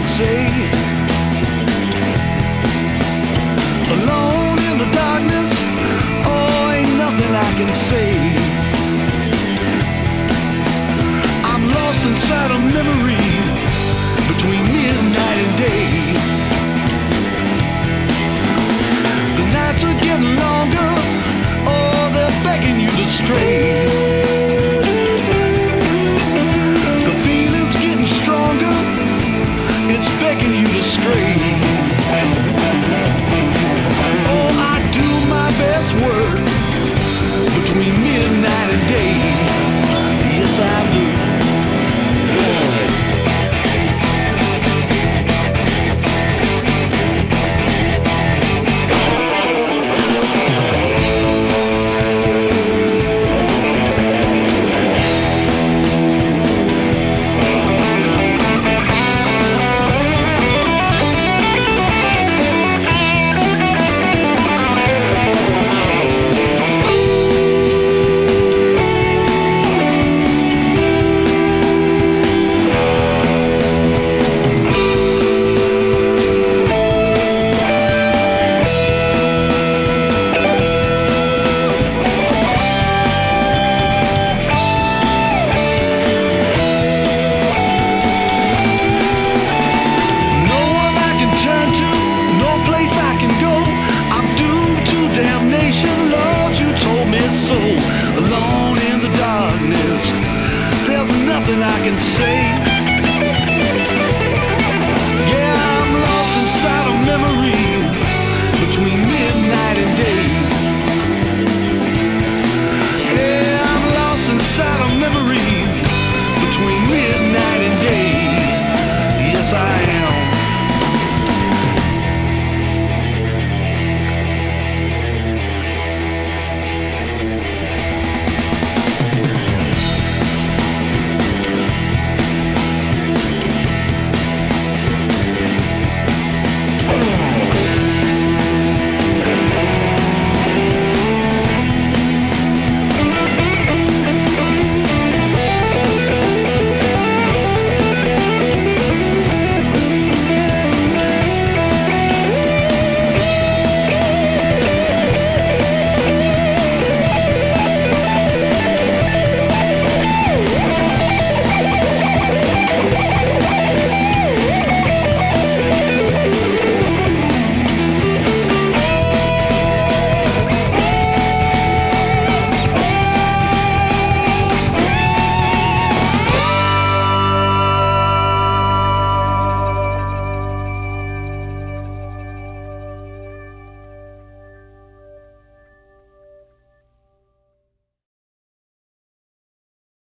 say. Alone in the darkness, oh, ain't nothing I can say. I'm lost inside a memory between midnight and day. The nights are getting longer, oh, they're begging you to stray. The feeling's getting stronger, it's begging you to stray. Oh, I do my best work between midnight and day. Yes, I do. Alone in the darkness, there's nothing I can say. Yeah, I'm lost inside a memory between midnight and day. Yeah, I'm lost inside a memory between midnight and day. Yes, I